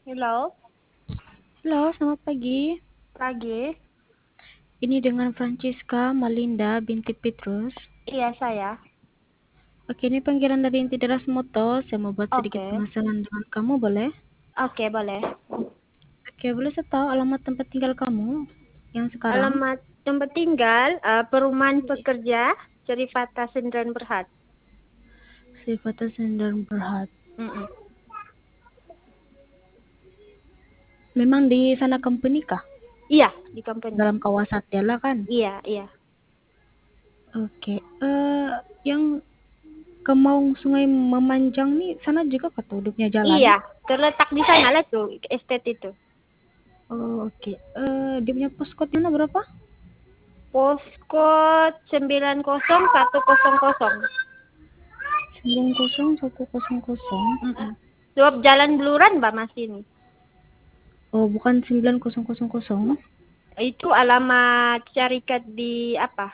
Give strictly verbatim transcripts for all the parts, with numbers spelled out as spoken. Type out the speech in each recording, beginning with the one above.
Halo, Halo, selamat pagi. pagi. Ini dengan Francisca Malinda binti Petrus. Iya, saya. Oke, ini panggilan dari Inti Deras Moto. Saya mau buat sedikit Oke. penasaran dengan kamu, boleh? Oke, boleh. Oke, boleh saya tahu alamat tempat tinggal kamu yang sekarang? Alamat tempat tinggal, eh, Perumahan Pekerja, Cerifata Sendirian Berhad. Sifat Sendang Berhad. Mm-mm. Memang di sana company kah? Iya, di company. Dalam kawasan Dela kan? Iya, iya. Oke, eh yang Kemaung Sungai Memanjang nih sana juga kah tuh hidupnya jalan? Iya, terletak di sana lah tuh, estate itu. Oh, oke. Eh dia punya postcode mana berapa? Postcode sembilan nol satu nol nol. sembilan nol satu nol nol. Mm-mm. Sebab Jalan Beluran, Mbak, Mas ini. Oh, bukan sembilan nol nol nol. Itu alamat syarikat di apa?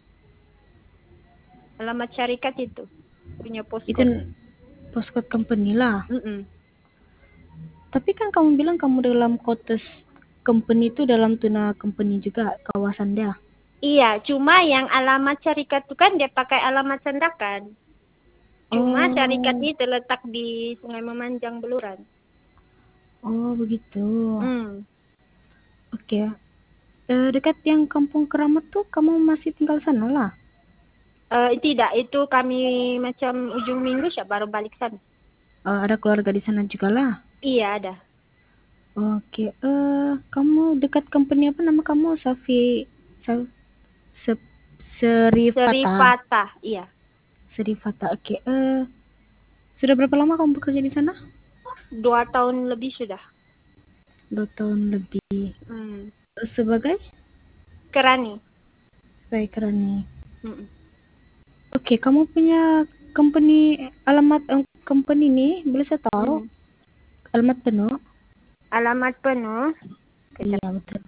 Alamat syarikat itu. Punya Itu postcode. postcode company lah. Mm-mm. Tapi kan kamu bilang kamu dalam kotes company itu dalam tuna company juga kawasan dia. Iya, cuma yang alamat syarikat itu kan dia pakai alamat Sandakan. Cuma syarikat Oh, ini terletak di Sungai Memanjang, Beluran. oh begitu. Hmm. Oke. Eh, dekat yang Kampung Keramat tuh kamu masih tinggal sana lah. Eh, tidak, itu kami macam ujung minggu ya baru balik sana. Eh, ada keluarga di sana juga lah. Iya, ada. Oke. Eh, kamu dekat company apa nama kamu? Safi Sa, Se, Serifata. Serifata, iya. Serifata. Oke. Eh, sudah berapa lama kamu bekerja di sana? Dua tahun lebih sudah. Dua tahun lebih. Hmm. Eh, Sebagai Kerani. Baik, Rani. Mm-mm. Oke, kamu punya company alamat eh, company nih, boleh saya tahu Hmm. alamat penuh? Alamat penuh. Iya, Kejap. betul.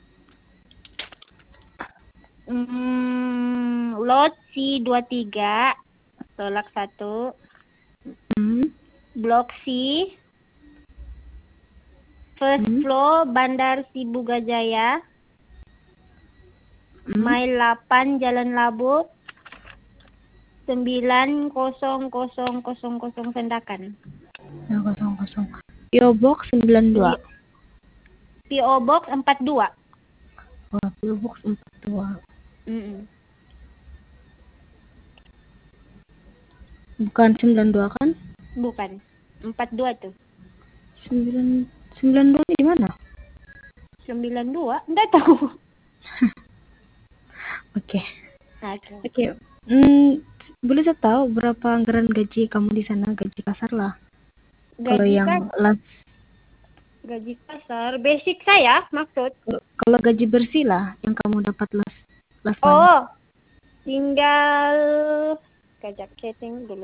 Hmm, lot C dua puluh tiga, tolak satu, Hmm. blok C, first Hmm. floor, Bandar Sibu Gajaya, Hmm. mile delapan, Jalan Labu, sembilan nol nol nol nol nol Sendakan. Nah, kosong kosong. P O Box sembilan dua. P- PO Box empat puluh dua. Oh, P O Box empat dua. Mm-mm. Bukan sembilan dua kan? Bukan, empat puluh dua tuh. sembilan sembilan dua ini di mana? sembilan puluh dua? Enggak tahu. Oke. Oke. Oke. Hmm, boleh saya tahu berapa anggaran gaji kamu di sana, gaji kasar lah. Kalau Gaji yang kas, last, gaji kasar, basic saya maksud. kalau gaji bersih lah yang kamu dapat last last month. Oh, tinggal kejap chatting dulu.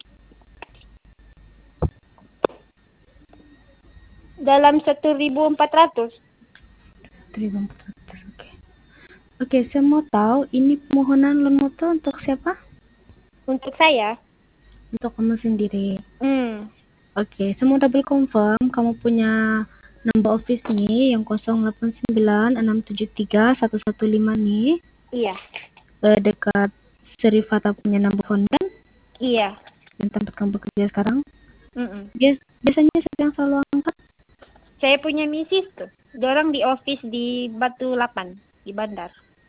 Dalam satu ribu empat ratus. seribu empat ratus. Oke. Oke, saya mau tahu ini permohonan loan motor untuk siapa? Untuk saya. Untuk kamu sendiri. Hmm. Oke, saya mau double confirm kamu punya number office nih yang nol delapan sembilan enam tujuh tiga satu satu lima nih. Iya. Eh, dekat Serifata punya number phone kan? Iya. Yang tempat kamu bekerja sekarang. Mm-mm. Bias biasanya siapa yang selalu angkat? Saya punya misis tuh. Dorang di office di Batu Lapan, di Bandar.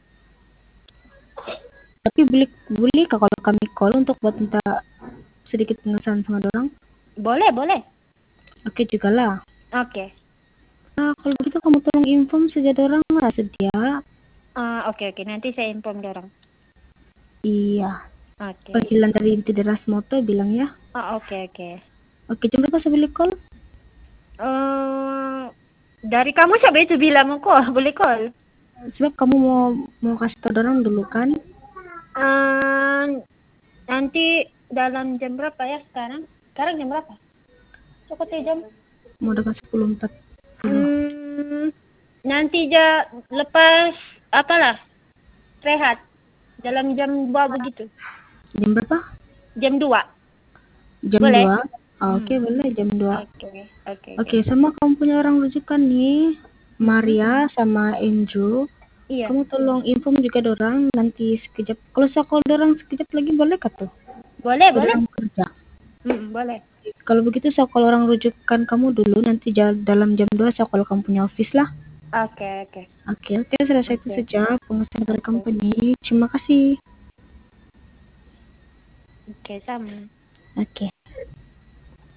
Tapi boleh boleh kah kalau kami call untuk buat minta sedikit pengesahan sama dorang? Boleh, boleh. Oke juga lah. Oke. Nah, kalau begitu kamu tolong inform saja dorang lah sedia. Ah, oke, oke. Nanti saya inform dorang. Iya. Oke. Panggilan dari Inti Deras Moto bilang ya. Ah, oke, oke. Oke, jam berapa saya boleh call? Eh, dari kamu siapa itu bilang mau call? Boleh call? Sebab kamu mau mau kasih tau dorang dulu kan? Eh, nanti dalam jam berapa ya sekarang? Sekarang jam berapa? Cukup ya jam? Mau dekat sepuluh empat puluh. Hmm, nanti ja lepas apalah rehat dalam jam dua begitu. Jam berapa? Jam dua. Jam Boleh? dua. Ah, Oke, boleh jam dua. Oke, oke, Oke, oke. sama kamu punya orang rujukan nih, Maria sama Andrew. Iya, Kamu tolong inform juga dorang nanti sekejap. Kalau saya call dorang sekejap lagi boleh kah tuh? boleh, Kalau boleh. dorang kerja. Mm, boleh. Kalau begitu saya call orang rujukan kamu dulu, nanti ja- dalam jam dua saya call kamu punya office lah. Oke, oke. Oke, oke, selesai itu Oke. saja pengesahan dari Oke. company. Terima kasih. Oke, sama. Oke.